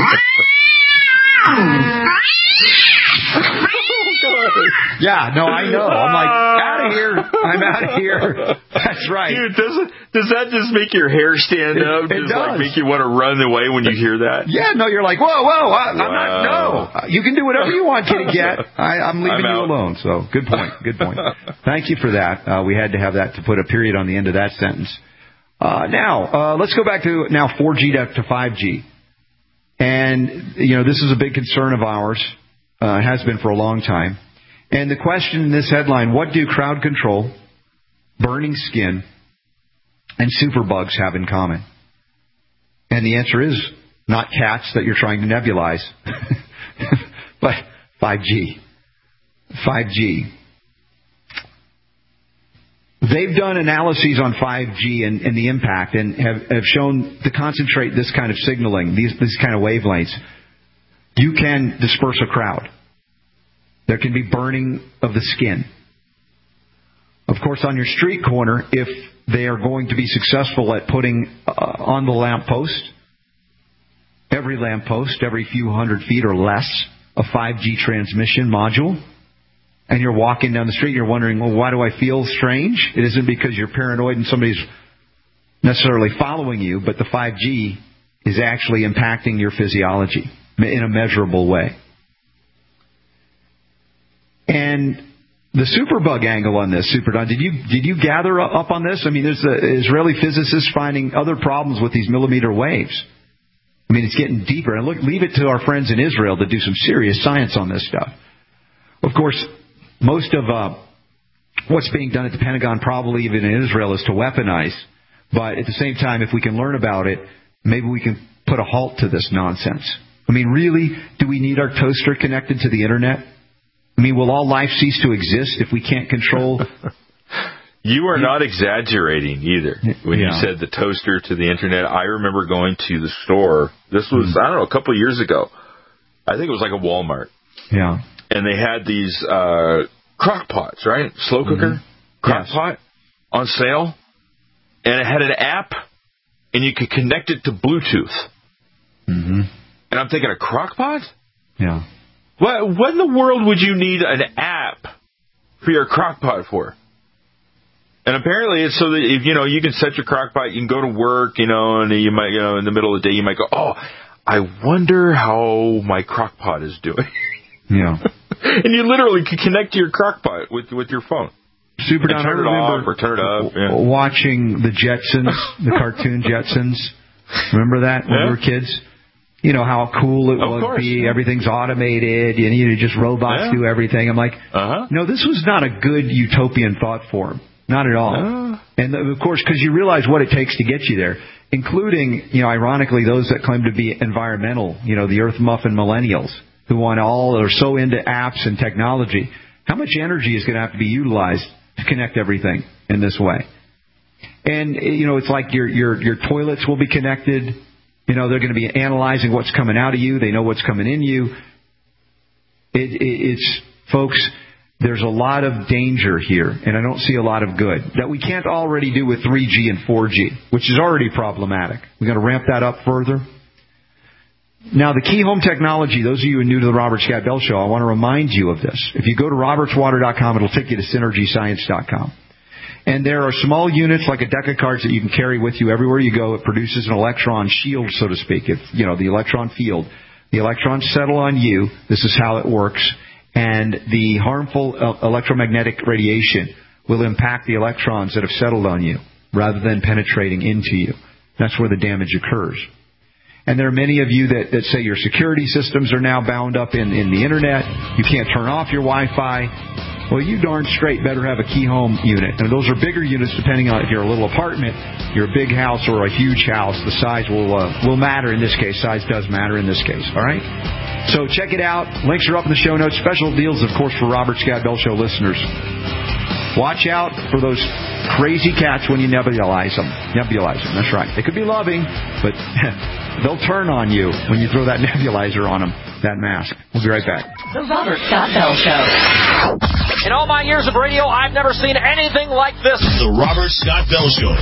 Yeah, no, I know. I'm like, out of here. I'm out of here. That's right. Dude, does that just make your hair stand up? It does. Like make you want to run away when you hear that? Yeah, no, you're like, whoa, I'm not, no. You can do whatever you want, kitty cat. I'm leaving you alone. So, good point. Thank you for that. We had to have that to put a period on the end of that sentence. Now, let's go back to 4G to 5G. And, this is a big concern of ours. It has been for a long time. And the question in this headline, what do crowd control, burning skin, and superbugs have in common? And the answer is not cats that you're trying to nebulize, but 5G. 5G. They've done analyses on 5G and the impact and have shown to concentrate this kind of signaling, these kind of wavelengths, you can disperse a crowd. There can be burning of the skin. Of course, on your street corner, if they are going to be successful at putting on the lamppost, every few hundred feet or less, a 5G transmission module, and you're walking down the street, you're wondering, well, why do I feel strange? It isn't because you're paranoid and somebody's necessarily following you, but the 5G is actually impacting your physiology in a measurable way. And the superbug angle on this, Superdon, did you gather up on this? I mean, there's the Israeli physicists finding other problems with these millimeter waves. I mean, it's getting deeper. And leave it to our friends in Israel to do some serious science on this stuff. Of course, most of what's being done at the Pentagon, probably even in Israel, is to weaponize. But at the same time, if we can learn about it, maybe we can put a halt to this nonsense. I mean, really, do we need our toaster connected to the Internet? I mean, will all life cease to exist if we can't control? You are not exaggerating either. When you said the toaster to the Internet, I remember going to the store. This was, I don't know, a couple of years ago. I think it was like a Walmart. Yeah. And they had these crock pots, right? Slow cooker crock pot on sale. And it had an app, and you could connect it to Bluetooth. Mm-hmm. And I'm thinking, a crock pot? Yeah. What in the world would you need an app for your crock pot for? And apparently it's so that, you can set your crock pot, you can go to work, and you might, in the middle of the day, you might go, oh, I wonder how my crock pot is doing. Yeah. And you literally could connect to your crock pot with your phone. Super Don, turn it off or turn it up. Yeah. Watching the Jetsons, the cartoon Jetsons. Remember that when we were kids? You know how cool it would be. Everything's automated. Just robots do everything. I'm like, no, this was not a good utopian thought form. Not at all. And, of course, because you realize what it takes to get you there, including, ironically, those that claim to be environmental, the Earth Muffin millennials who are so into apps and technology. How much energy is going to have to be utilized to connect everything in this way? And, it's like your toilets will be connected. They're going to be analyzing what's coming out of you. They know what's coming in you. Folks, there's a lot of danger here, and I don't see a lot of good that we can't already do with 3G and 4G, which is already problematic. We've got to ramp that up further. Now, the key home technology, those of you who are new to the Robert Scott Bell Show, I want to remind you of this. If you go to robertswater.com, it'll take you to synergyscience.com. And there are small units like a deck of cards that you can carry with you everywhere you go. It produces an electron shield, so to speak. It's, the electron field. The electrons settle on you. This is how it works. And the harmful electromagnetic radiation will impact the electrons that have settled on you rather than penetrating into you. That's where the damage occurs. And there are many of you that say your security systems are now bound up in the Internet. You can't turn off your Wi-Fi. Well, you darn straight better have a key home unit. And those are bigger units depending on if you're a little apartment, you're a big house, or a huge house. The size will matter in this case. Size does matter in this case. All right? So check it out. Links are up in the show notes. Special deals, of course, for Robert Scott Bell Show listeners. Watch out for those crazy cats when you nebulize them. That's right. They could be loving, but they'll turn on you when you throw that nebulizer on them, that mask. We'll be right back. The Robert Scott Bell Show. In all my years of radio, I've never seen anything like this. The Robert Scott Bell Show.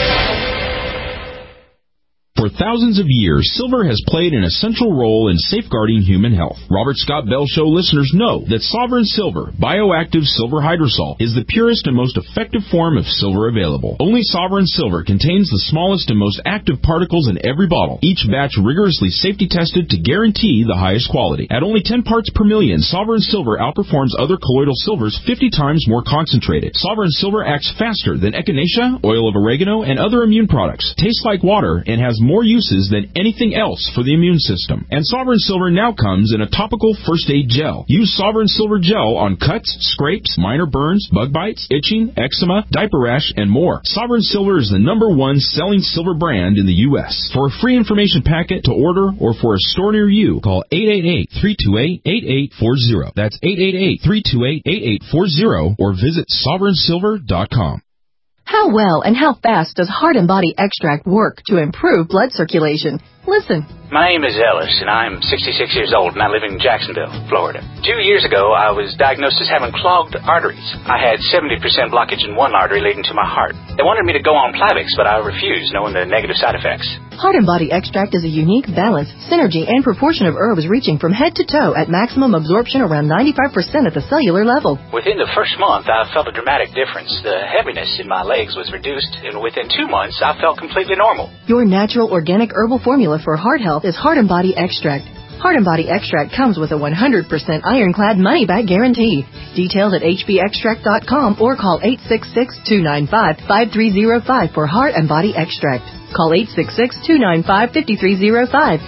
For thousands of years, silver has played an essential role in safeguarding human health. Robert Scott Bell Show listeners know that Sovereign Silver, bioactive silver hydrosol, is the purest and most effective form of silver available. Only Sovereign Silver contains the smallest and most active particles in every bottle, each batch rigorously safety tested to guarantee the highest quality. At only 10 parts per million, Sovereign Silver outperforms other colloidal silvers 50 times more concentrated. Sovereign Silver acts faster than echinacea, oil of oregano, and other immune products, tastes like water, and has more uses than anything else for the immune system. And Sovereign Silver now comes in a topical first aid gel. Use Sovereign Silver gel on cuts, scrapes, minor burns, bug bites, itching, eczema, diaper rash, and more. Sovereign Silver is the #1 selling silver brand in the U.S. For a free information packet to order or for a store near you, call 888-328-8840. That's 888-328-8840 or visit sovereignsilver.com. How well and how fast does Heart and Body Extract work to improve blood circulation? Listen. My name is Ellis, and I'm 66 years old, and I live in Jacksonville, Florida. 2 years ago, I was diagnosed as having clogged arteries. I had 70% blockage in one artery leading to my heart. They wanted me to go on Plavix, but I refused, knowing the negative side effects. Heart and Body Extract is a unique balance, synergy, and proportion of herbs reaching from head to toe at maximum absorption around 95% at the cellular level. Within the first month, I felt a dramatic difference. The heaviness in my legs was reduced, and within 2 months, I felt completely normal. Your natural organic herbal formula for heart health is Heart and Body Extract. Heart and Body Extract comes with a 100% ironclad money-back guarantee. Details at hbextract.com or call 866-295-5305 for Heart and Body Extract. Call 866-295-5305,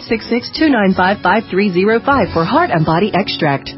866-295-5305 for Heart and Body Extract.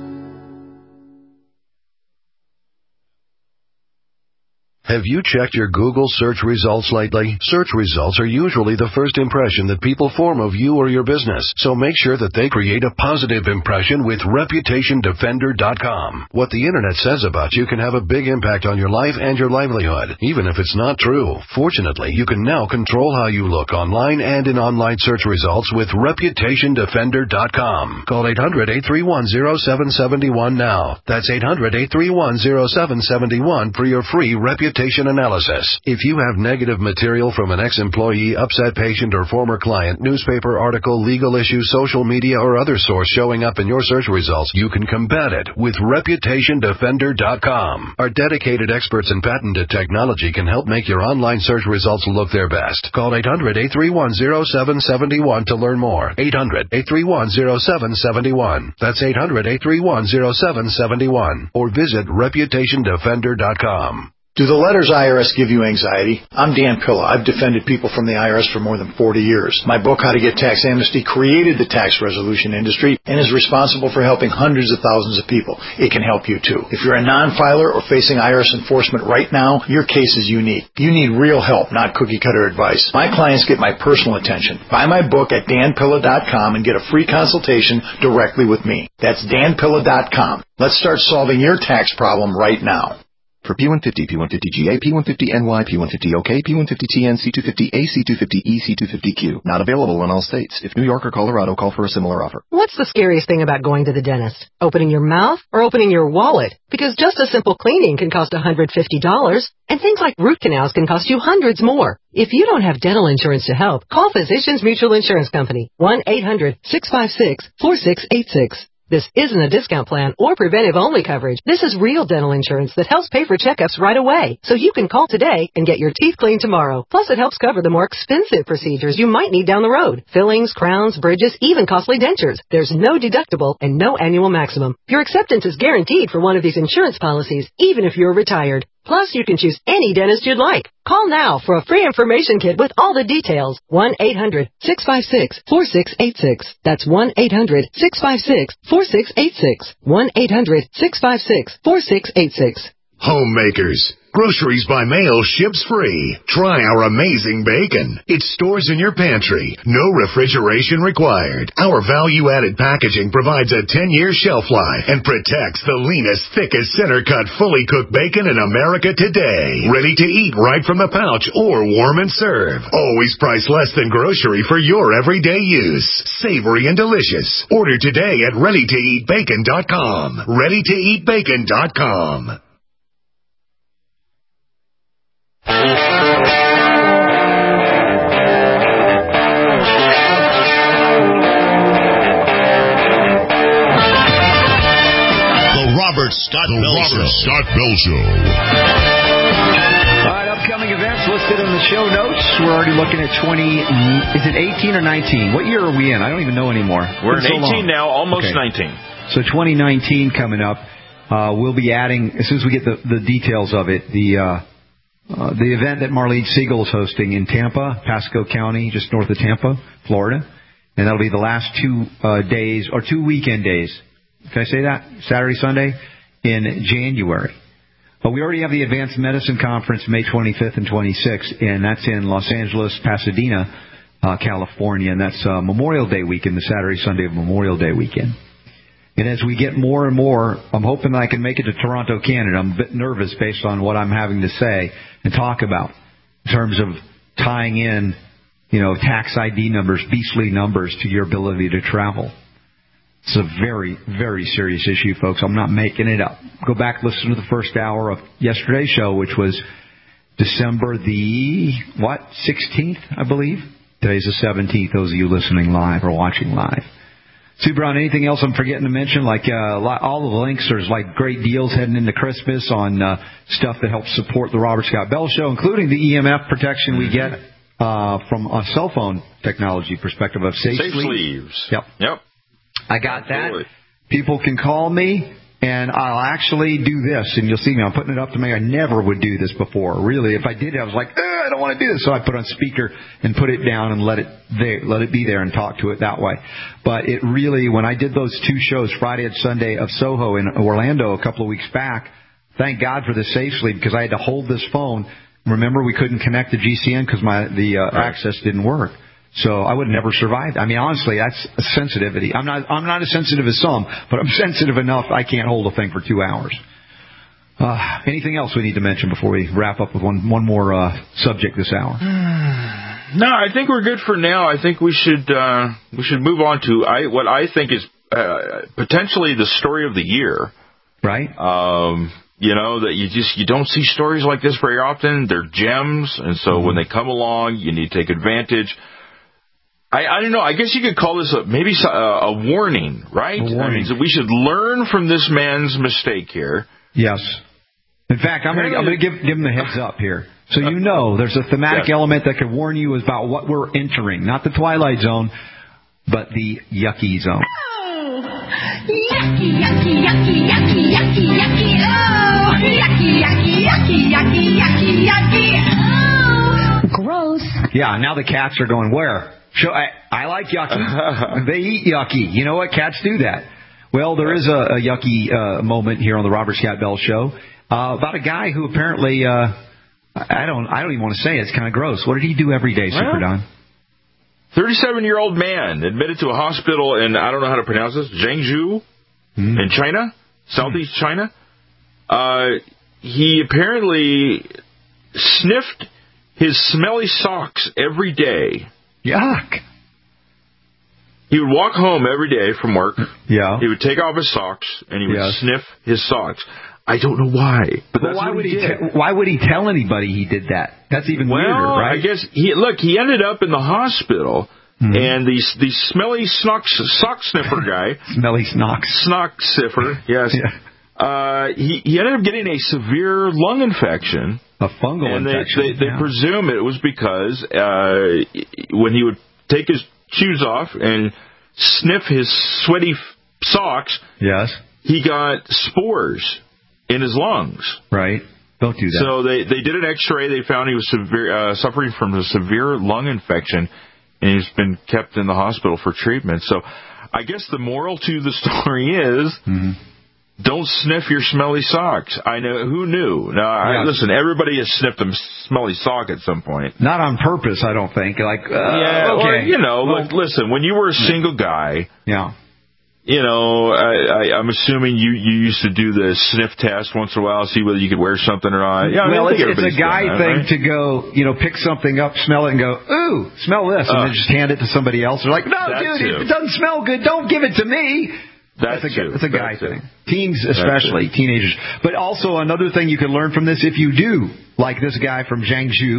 Have you checked your Google search results lately? Search results are usually the first impression that people form of you or your business, so make sure that they create a positive impression with ReputationDefender.com. What the Internet says about you can have a big impact on your life and your livelihood, even if it's not true. Fortunately, you can now control how you look online and in online search results with ReputationDefender.com. Call 800-831-0771 now. That's 800-831-0771 for your free reputation analysis. If you have negative material from an ex-employee, upset patient, or former client, newspaper article, legal issue, social media, or other source showing up in your search results, you can combat it with ReputationDefender.com. Our dedicated experts in patented technology can help make your online search results look their best. Call 800-831-0771 to learn more. 800-831-0771. That's 800-831-0771. Or visit ReputationDefender.com. Do the letters IRS give you anxiety? I'm Dan Pilla. I've defended people from the IRS for more than 40 years. My book, How to Get Tax Amnesty, created the tax resolution industry and is responsible for helping hundreds of thousands of people. It can help you too. If you're a non-filer or facing IRS enforcement right now, your case is unique. You need real help, not cookie-cutter advice. My clients get my personal attention. Buy my book at danpilla.com and get a free consultation directly with me. That's danpilla.com. Let's start solving your tax problem right now. For P150, P150GA, P150NY, P150OK, P150TN, C250A, C250E, C250Q. Not available in all states. If New York or Colorado, call for a similar offer. What's the scariest thing about going to the dentist? Opening your mouth or opening your wallet? Because just a simple cleaning can cost $150, and things like root canals can cost you hundreds more. If you don't have dental insurance to help, call Physicians Mutual Insurance Company, 1-800-656-4686. This isn't a discount plan or preventive-only coverage. This is real dental insurance that helps pay for checkups right away. So you can call today and get your teeth cleaned tomorrow. Plus, it helps cover the more expensive procedures you might need down the road. Fillings, crowns, bridges, even costly dentures. There's no deductible and no annual maximum. Your acceptance is guaranteed for one of these insurance policies, even if you're retired. Plus, you can choose any dentist you'd like. Call now for a free information kit with all the details. 1-800-656-4686. That's 1-800-656-4686. 1-800-656-4686. Homemakers. Groceries by mail ships free. Try our amazing bacon. It stores in your pantry. No refrigeration required. Our value-added packaging provides a 10-year shelf life and protects the leanest, thickest, center-cut, fully cooked bacon in America today. Ready to eat right from the pouch or warm and serve. Always priced less than grocery for your everyday use. Savory and delicious. Order today at ReadyToEatBacon.com. ReadyToEatBacon.com. Robert Scott Bell Show. All right, upcoming events listed in the show notes. We're already looking at is it 18 or 19? What year are we in? I don't even know anymore. We're in 18 now, almost 19. So 2019 coming up. We'll be adding, as soon as we get the details of it, the event that Marlene Siegel is hosting in Tampa, Pasco County, just north of Tampa, Florida. And that'll be the last 2 days, or 2 weekend days. Can I say that? Saturday, Sunday in January. But we already have the Advanced Medicine Conference May 25th and 26th, and that's in Los Angeles, Pasadena, California. And that's Memorial Day weekend, the Saturday, Sunday of Memorial Day weekend. And as we get more and more, I'm hoping that I can make it to Toronto, Canada. I'm a bit nervous based on what I'm having to say and talk about in terms of tying in, tax ID numbers, beastly numbers to your ability to travel. It's a very, very serious issue, folks. I'm not making it up. Go back, listen to the first hour of yesterday's show, which was December the, 16th, I believe? Today's the 17th, those of you listening live or watching live. Sue Brown, anything else I'm forgetting to mention? Like all the links, there's like great deals heading into Christmas on stuff that helps support the Robert Scott Bell Show, including the EMF protection we get from a cell phone technology perspective of Safe Sleeves. Yep. I got that. People can call me, and I'll actually do this, and you'll see me. I'm putting it up to me. I never would do this before. Really, if I did it, I was like, I don't want to do this. So I put on speaker and put it down and let it be there and talk to it that way. But it really, when I did those 2 shows, Friday and Sunday of Soho in Orlando a couple of weeks back, thank God for the Safe Sleep, because I had to hold this phone. Remember, we couldn't connect the GCN because the access didn't work. So I would have never survived. I mean, honestly, that's a sensitivity. I'm not as sensitive as some, but I'm sensitive enough I can't hold a thing for 2 hours. Anything else we need to mention before we wrap up with one more subject this hour? No, I think we're good for now. I think we should move on to what I think is potentially the story of the year. Right. That you don't see stories like this very often. They're gems, and so when they come along, you need to take advantage. I don't know. I guess you could call this maybe a warning, right? I mean, so we should learn from this man's mistake here. Yes. In fact, I'm going to give him the heads up here. So there's a thematic element that could warn you about what we're entering. Not the Twilight Zone, but the yucky zone. Oh, yucky, yucky, yucky, yucky, yucky, yucky. Oh, yucky, yucky, yucky, yucky, yucky, yucky. Gross. Yeah, now the cats are going, where? I like yucky. They eat yucky. You know what? Cats do that. Well, there is a yucky moment here on the Robert Scott Bell Show about a guy who apparently, I don't even want to say it. It's kind of gross. What did he do every day, Super Don? 37-year-old man admitted to a hospital in, I don't know how to pronounce this, Jiangsu in China, Southeast China. He apparently sniffed his smelly socks every day. Yuck. He would walk home every day from work. Yeah. He would take off his socks, and he would sniff his socks. I don't know why, but that's why what would he did. Why would he tell anybody he did that? That's even weirder, right? I guess he ended up in the hospital, and the smelly sock sniffer guy, smelly snock sniffer, yes. Yeah. He ended up getting a severe lung infection, a fungal infection. They presume it was because when he would take his shoes off and sniff his sweaty socks, he got spores in his lungs. Right. Don't do that. So they did an X-ray. They found he was suffering from a severe lung infection, and he's been kept in the hospital for treatment. So I guess the moral to the story is don't sniff your smelly socks. I know. Who knew? Now, listen, everybody has sniffed a smelly sock at some point. Not on purpose, I don't think. Okay. Well, listen, when you were a single guy... I'm assuming you used to do the sniff test once in a while, see whether you could wear something or not. Yeah, it's a guy thing to go, pick something up, smell it, and go, ooh, smell this, and then just hand it to somebody else. They're like, no, dude, it doesn't smell good. Don't give it to me. That's a guy thing. Teens especially, teenagers. But also another thing you can learn from this, if you do, like this guy from Jiangsu,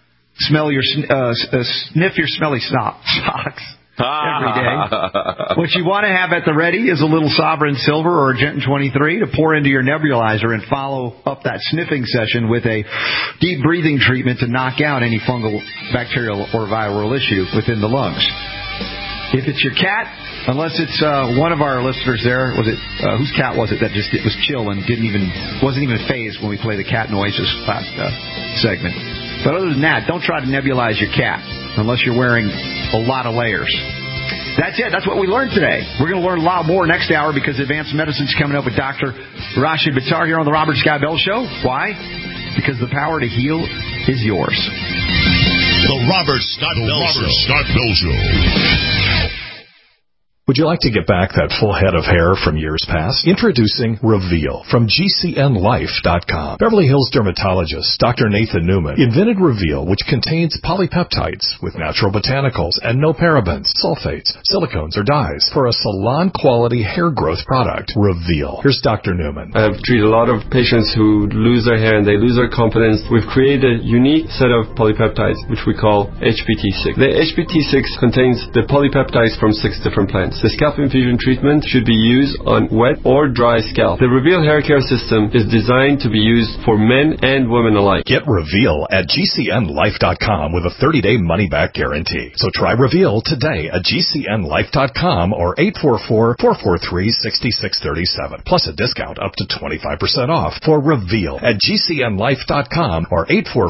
sniff your smelly socks. Every day. What you want to have at the ready is a little Sovereign Silver or a Genton 23 to pour into your nebulizer and follow up that sniffing session with a deep breathing treatment to knock out any fungal, bacterial, or viral issue within the lungs. If it's your cat, unless it's one of our listeners there, whose cat was it that just was chill and wasn't even phased when we play the cat noises last segment. But other than that, don't try to nebulize your cat unless you're wearing a lot of layers. That's it. That's what we learned today. We're going to learn a lot more next hour because Advanced Medicine's coming up with Dr. Rashid Buttar here on the Robert Scott Bell Show. Why? Because the power to heal is yours. The Robert Scott Bell Show. Would you like to get back that full head of hair from years past? Introducing Reveal from GCNLife.com. Beverly Hills dermatologist Dr. Nathan Newman invented Reveal, which contains polypeptides with natural botanicals and no parabens, sulfates, silicones, or dyes for a salon-quality hair growth product. Reveal. Here's Dr. Newman. I've treated a lot of patients who lose their hair and they lose their confidence. We've created a unique set of polypeptides, which we call HPT6. The HPT6 contains the polypeptides from 6 different plants. The scalp infusion treatment should be used on wet or dry scalp. The Reveal hair care system is designed to be used for men and women alike. Get Reveal at GCNLife.com with a 30-day money-back guarantee. So try Reveal today at GCNLife.com or 844-443-6637. Plus a discount up to 25% off for Reveal at GCNLife.com or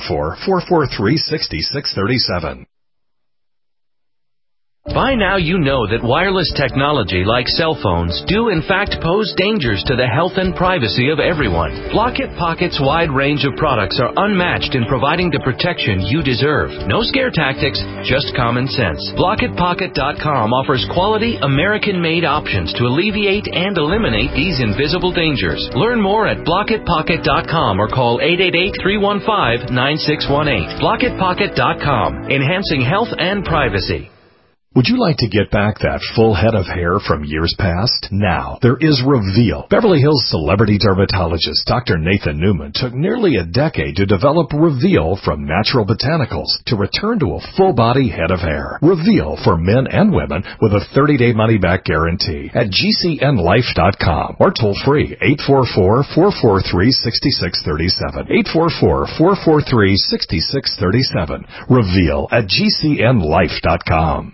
844-443-6637. By now you know that wireless technology like cell phones do in fact pose dangers to the health and privacy of everyone. Block-It Pocket's wide range of products are unmatched in providing the protection you deserve. No scare tactics, just common sense. BlockItPocket.com offers quality American-made options to alleviate and eliminate these invisible dangers. Learn more at BlockItPocket.com or call 888-315-9618. BlockItPocket.com, enhancing health and privacy. Would you like to get back that full head of hair from years past? Now, there is Reveal. Beverly Hills celebrity dermatologist Dr. Nathan Newman took nearly a decade to develop Reveal from natural botanicals to return to a full-body head of hair. Reveal for men and women with a 30-day money-back guarantee at GCNLife.com or toll-free 844-443-6637. 844-443-6637. Reveal at GCNLife.com.